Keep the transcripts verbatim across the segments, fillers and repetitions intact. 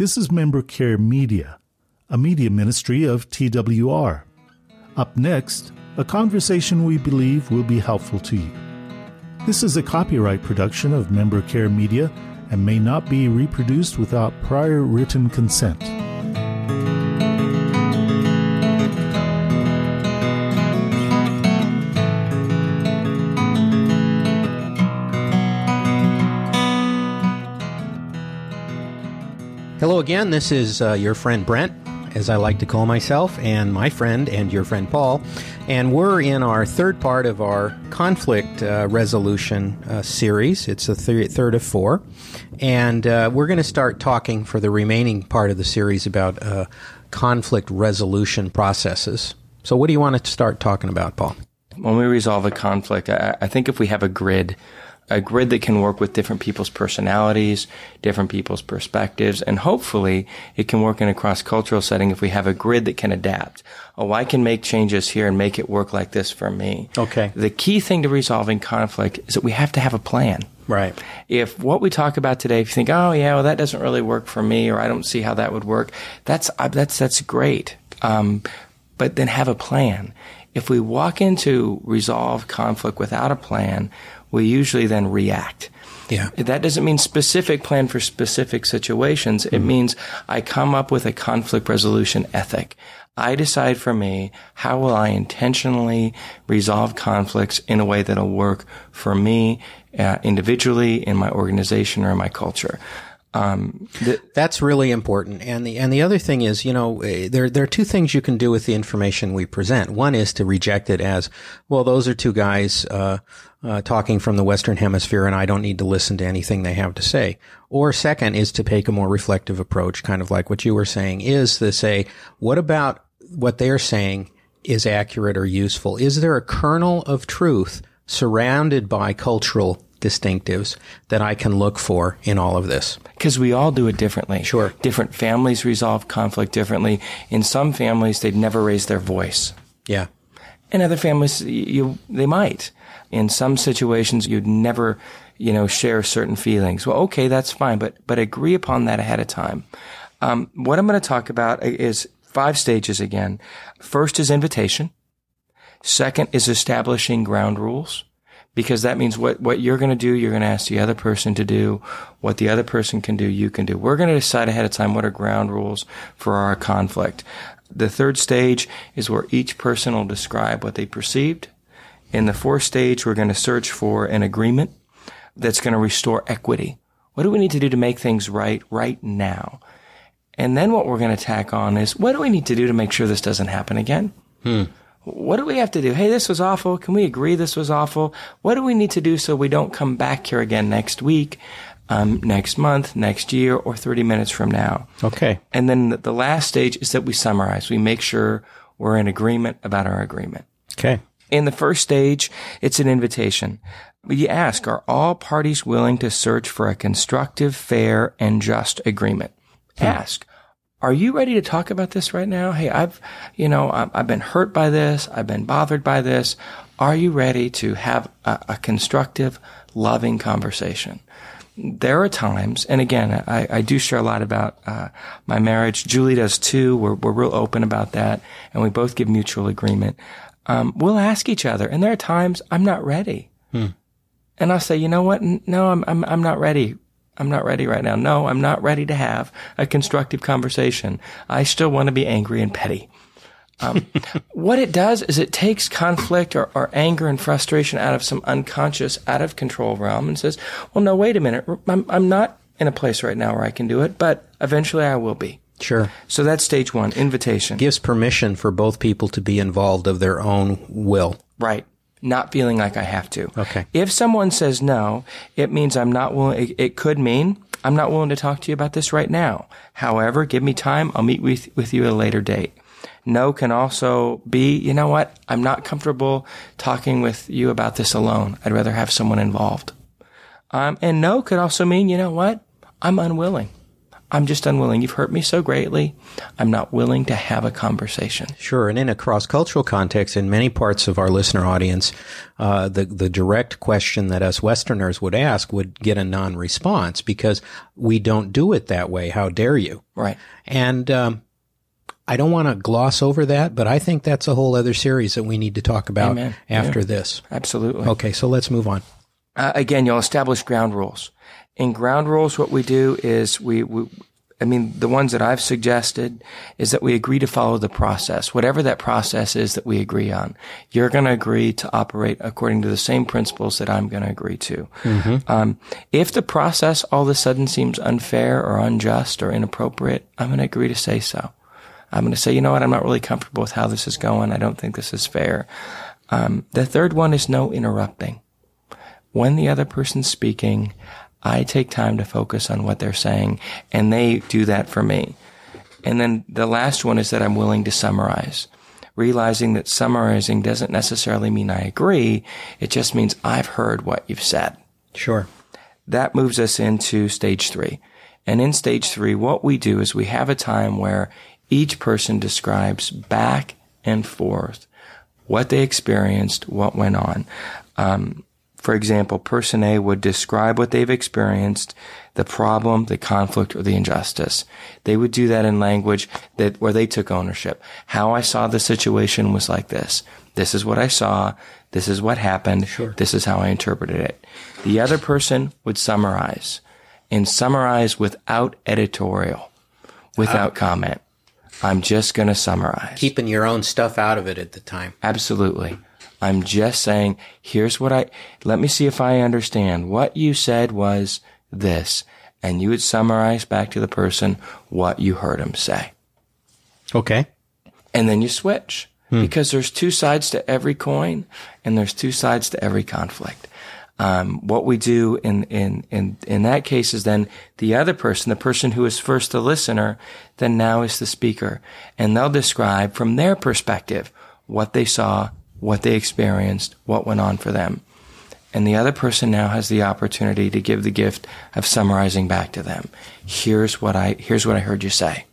This is Member Care Media, a media ministry of T W R. Up next, a conversation we believe will be helpful to you. This is a copyright production of Member Care Media and may not be reproduced without prior written consent. Hello again, this is uh, your friend Brent, as I like to call myself, and my friend and your friend Paul, and we're in our third part of our conflict uh, resolution uh, series. It's the th- third of four, and uh, we're going to start talking for the remaining part of the series about uh, conflict resolution processes. So what do you want to start talking about, Paul? When we resolve a conflict, I, I think if we have a grid, a grid that can work with different people's personalities, different people's perspectives, and hopefully it can work in a cross-cultural setting if we have a grid that can adapt. Oh, I can make changes here and make it work like this for me. Okay. The key thing to resolving conflict is that we have to have a plan. Right. If what we talk about today, if you think, oh, yeah, well, that doesn't really work for me, or I don't see how that would work, that's that's that's great. Um, but then have a plan. If we walk into resolve conflict without a plan, we usually then react. Yeah. That doesn't mean specific plan for specific situations. It mm-hmm. means I come up with a conflict resolution ethic. I decide for me, how will I intentionally resolve conflicts in a way that'll work for me uh, individually, in my organization, or in my culture. Um, th- That's really important. And the, and the other thing is, you know, there, there are two things you can do with the information we present. One is to reject it as, well, those are two guys, uh, uh, talking from the Western Hemisphere and I don't need to listen to anything they have to say. Or second is to take a more reflective approach, kind of like what you were saying, is to say, what about what they're saying is accurate or useful? Is there a kernel of truth surrounded by cultural distinctives that I can look for in all of this? Because we all do it differently. Sure. Different families resolve conflict differently. In some families, they'd never raise their voice. Yeah. In other families, you they might. In some situations, you'd never, you know, share certain feelings. Well, okay, that's fine, but but agree upon that ahead of time. Um, what I'm going to talk about is five stages again. First is invitation. Second is establishing ground rules. Because that means what, what you're going to do, you're going to ask the other person to do. What the other person can do, you can do. We're going to decide ahead of time what are ground rules for our conflict. The third stage is where each person will describe what they perceived. In the fourth stage, we're going to search for an agreement that's going to restore equity. What do we need to do to make things right right now? And then what we're going to tack on is, what do we need to do to make sure this doesn't happen again? Hmm. What do we have to do? Hey, this was awful. Can we agree this was awful? What do we need to do so we don't come back here again next week, um, next month, next year, or thirty minutes from now? Okay. And then the last stage is that we summarize. We make sure we're in agreement about our agreement. Okay. In the first stage, it's an invitation. You ask, are all parties willing to search for a constructive, fair, and just agreement? Hmm. Ask. Are you ready to talk about this right now? Hey, I've, you know, I've been hurt by this. I've been bothered by this. Are you ready to have a, a constructive, loving conversation? There are times, and again, I, I do share a lot about uh, my marriage. Julie does too. We're, we're real open about that, and we both give mutual agreement. Um, we'll ask each other, and there are times I'm not ready. Hmm. And I'll say, you know what? No, I'm, I'm, I'm not ready. I'm not ready right now. No, I'm not ready to have a constructive conversation. I still want to be angry and petty. Um, what it does is it takes conflict or, or anger and frustration out of some unconscious, out of control realm and says, well, no, wait a minute. I'm, I'm not in a place right now where I can do it, but eventually I will be. Sure. So that's stage one, invitation. Gives permission for both people to be involved of their own will. Right. Not feeling like I have to. Okay. If someone says no, it means I'm not willing, it, it could mean I'm not willing to talk to you about this right now. However, give me time. I'll meet with, with you at a later date. No can also be, you know what? I'm not comfortable talking with you about this alone. I'd rather have someone involved. Um, and no could also mean, you know what? I'm unwilling. I'm just unwilling. You've hurt me so greatly. I'm not willing to have a conversation. Sure. And in a cross-cultural context, in many parts of our listener audience, uh, the, the direct question that us Westerners would ask would get a non-response because we don't do it that way. How dare you? Right. And, um, I don't want to gloss over that, but I think that's a whole other series that we need to talk about Amen. after Yeah. this. Absolutely. Okay. So let's move on. Uh, again, you'll establish ground rules. In ground rules, what we do is we, we, I mean, the ones that I've suggested is that we agree to follow the process, whatever that process is that we agree on. You're going to agree to operate according to the same principles that I'm going to agree to. Mm-hmm. Um, if the process all of a sudden seems unfair or unjust or inappropriate, I'm going to agree to say so. I'm going to say, you know what, I'm not really comfortable with how this is going. I don't think this is fair. Um, the third one is no interrupting. When the other person's speaking, I take time to focus on what they're saying, and they do that for me. And then the last one is that I'm willing to summarize, realizing that summarizing doesn't necessarily mean I agree. It just means I've heard what you've said. Sure. That moves us into stage three. And in stage three, what we do is we have a time where each person describes back and forth what they experienced, what went on. Um, For example, person A would describe what they've experienced, the problem, the conflict, or the injustice. They would do that in language that where they took ownership. How I saw the situation was like this. This is what I saw. This is what happened. Sure. This is how I interpreted it. The other person would summarize, and summarize without editorial, without uh, comment. I'm just going to summarize. Keeping your own stuff out of it at the time. Absolutely. I'm just saying, here's what I, let me see if I understand. What you said was this. And you would summarize back to the person what you heard him say. Okay. And then you switch. Hmm. Because there's two sides to every coin, and there's two sides to every conflict. Um, what we do in, in, in, in that case is then the other person, the person who is first the listener, then now is the speaker. And they'll describe from their perspective what they saw, what they experienced, what went on for them. And the other person now has the opportunity to give the gift of summarizing back to them. Here's what I, here's what I heard you say.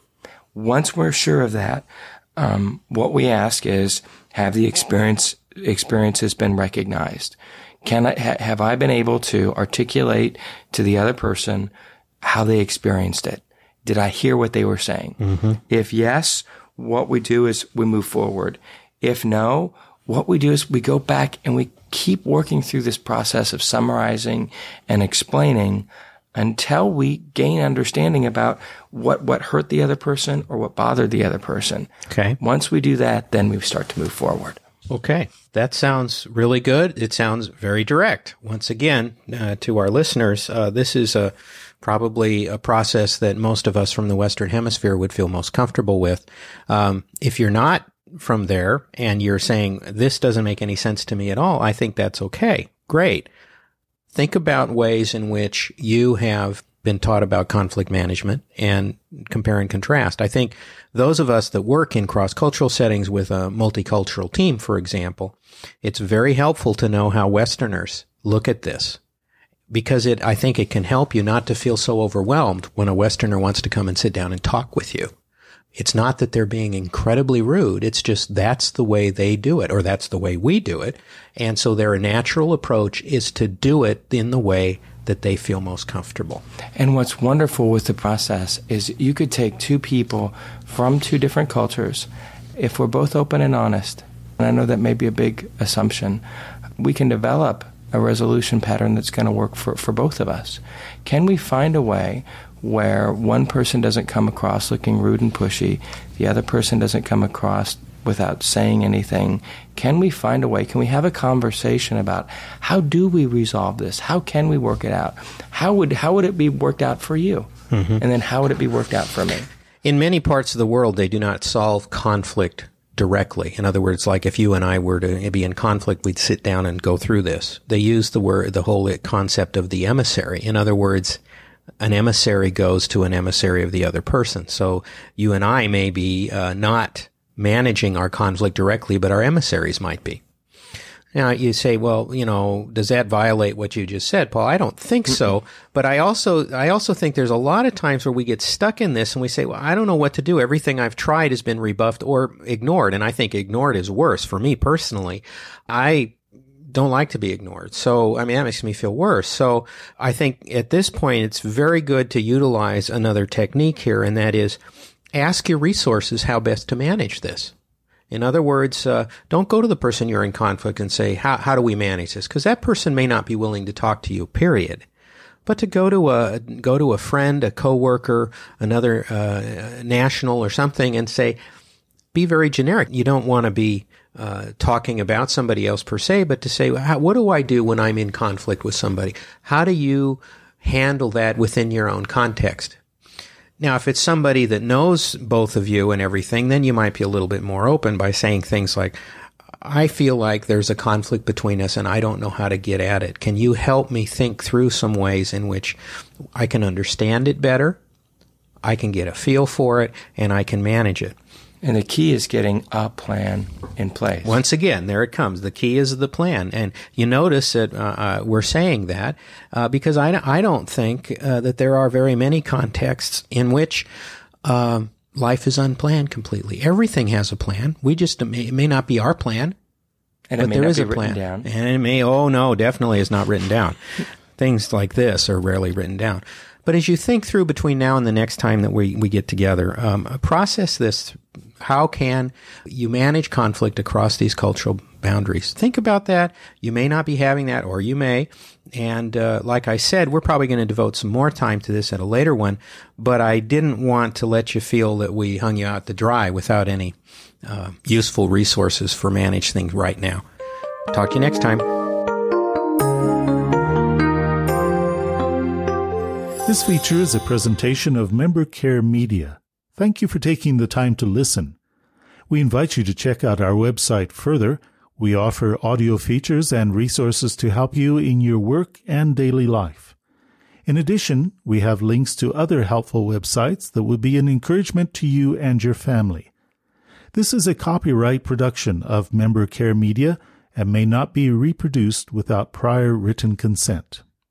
Once we're sure of that, um, what we ask is, have the experience, experiences been recognized? Can I, ha, have I been able to articulate to the other person how they experienced it? Did I hear what they were saying? Mm-hmm. If yes, what we do is we move forward. If no, what we do is we go back and we keep working through this process of summarizing and explaining until we gain understanding about what, what hurt the other person or what bothered the other person. Okay. Once we do that, then we start to move forward. Okay. That sounds really good. It sounds very direct. Once again, uh, to our listeners, uh, this is a probably a process that most of us from the Western Hemisphere would feel most comfortable with. Um, if you're not from there and you're saying, this doesn't make any sense to me at all, I think that's okay. Great. Think about ways in which you have been taught about conflict management and compare and contrast. I think those of us that work in cross-cultural settings with a multicultural team, for example, it's very helpful to know how Westerners look at this, because it, I think it can help you not to feel so overwhelmed when a Westerner wants to come and sit down and talk with you. It's not that they're being incredibly rude. It's just that's the way they do it, or that's the way we do it. And so their natural approach is to do it in the way that they feel most comfortable. And what's wonderful with the process is you could take two people from two different cultures. If we're both open and honest, and I know that may be a big assumption, we can develop a resolution pattern that's going to work for, for both of us. Can we find a way where one person doesn't come across looking rude and pushy, the other person doesn't come across without saying anything? Can we find a way? Can we have a conversation about how do we resolve this? How can we work it out? How would how would it be worked out for you? Mm-hmm. And then how would it be worked out for me? In many parts of the world, they do not solve conflict directly. In other words, like if you and I were to be in conflict, we'd sit down and go through this. They use the word, the whole concept of the emissary. In other words, an emissary goes to an emissary of the other person. So you and I may be uh, not managing our conflict directly, but our emissaries might be. Now you say, well, you know, does that violate what you just said, Paul? I don't think so. But I also, I also think there's a lot of times where we get stuck in this and we say, well, I don't know what to do. Everything I've tried has been rebuffed or ignored. And I think ignored is worse for me personally. I don't like to be ignored. So, I mean, that makes me feel worse. So I think at this point, it's very good to utilize another technique here. And that is ask your resources how best to manage this. In other words, uh, don't go to the person you're in conflict and say, how, how do we manage this? Because that person may not be willing to talk to you, period. But to go to a, go to a friend, a coworker, another, uh, national or something and say, be very generic. You don't want to be, uh, talking about somebody else per se, but to say, how, what do I do when I'm in conflict with somebody? How do you handle that within your own context? Now, if it's somebody that knows both of you and everything, then you might be a little bit more open by saying things like, I feel like there's a conflict between us and I don't know how to get at it. Can you help me think through some ways in which I can understand it better, I can get a feel for it, and I can manage it? And the key is getting a plan in place. Once again, there it comes. The key is the plan. And you notice that uh, uh, we're saying that uh, because I, I don't think uh, that there are very many contexts in which uh, life is unplanned completely. Everything has a plan. We just, it may, it may not be our plan, and it but may there not is be a plan. Down. And it may, oh no, definitely is not written down. Things like this are rarely written down. But as you think through between now and the next time that we, we get together, um, process this. How can you manage conflict across these cultural boundaries? Think about that. You may not be having that, or you may. And uh, like I said, we're probably going to devote some more time to this at a later one, but I didn't want to let you feel that we hung you out to dry without any uh, useful resources for manage things right now. Talk to you next time. This feature is a presentation of Member Care Media. Thank you for taking the time to listen. We invite you to check out our website further. We offer audio features and resources to help you in your work and daily life. In addition, we have links to other helpful websites that will be an encouragement to you and your family. This is a copyright production of Member Care Media and may not be reproduced without prior written consent.